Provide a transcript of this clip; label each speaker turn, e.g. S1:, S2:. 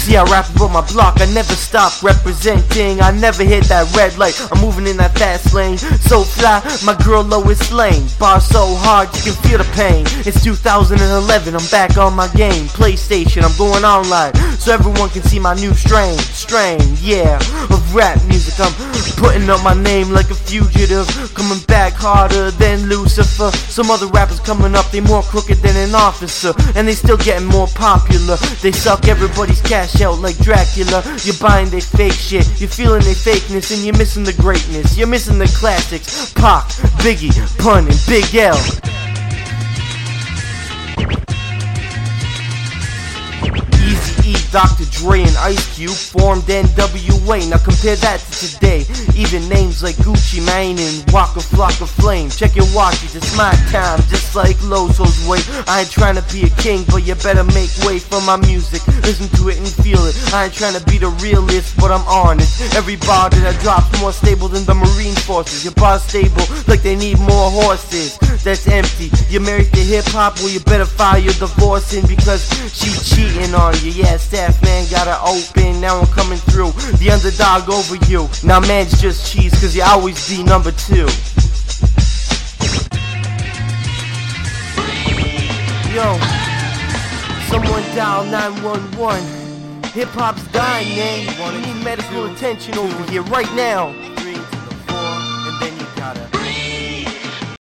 S1: See, I rap about my block, I never stop representing. I never hit that red light, I'm moving in that fast lane. So fly, my girl Lois Lane. Bar so hard, you can feel the pain. It's 2011, I'm back on my game. PlayStation, I'm going online, so everyone can see my new strain, yeah, of rap music. I'm putting up my name like a fugitive, coming back harder than Lucifer. Some other rappers coming up, they more crooked than an officer, and they still getting more popular. They suck everybody's cash out like Dracula. You're buying their fake shit, you're feeling their fakeness, and you're missing the greatness. You're missing the classics, Pac, Biggie, Pun, and Big L. Eazy-E, Dr. Dre, and Ice Cube formed NWA. Now compare that to today. Even names like Gucci Mane and Waka Flocka Flame. Check your watches, it's my time, just like Lozo's way. I ain't trying to be a king, but you better make way for my music. Listen to it and feel it. I ain't trying to be the realist, but I'm honest. Every bar that I drop's more stable than the Marine Forces. Your bar's stable, like they need more horses. That's empty. You're married to hip-hop, well you better file your divorce in, because she cheating on you. Yeah, staff man gotta open, now I'm coming through. The underdog over you. Now man's just cheese, cause you always be number 2. Yo, someone dial 911. Hip-hop's dying, man. You need medical attention over here right now.